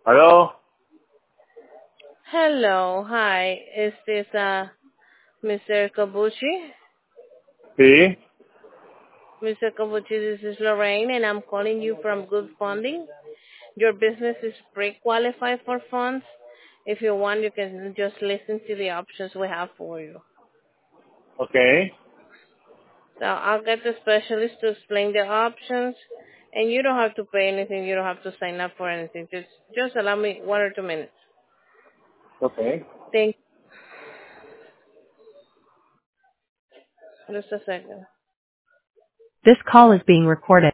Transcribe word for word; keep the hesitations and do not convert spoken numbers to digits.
¿Aló? Hello, hi. Is this uh, mister Kabuchi? Sí. mister Kabuchi, this is Lorraine, and I'm calling you from Good Funding. Your business is pre-qualified for funds. If you want, you can just listen to the options we have for you. Okay. So I'll get the specialist to explain the options, and you don't have to pay anything. You don't have to sign up for anything. Just, just allow me one or two minutes. Okay. Thank. Just a second. This call is being recorded.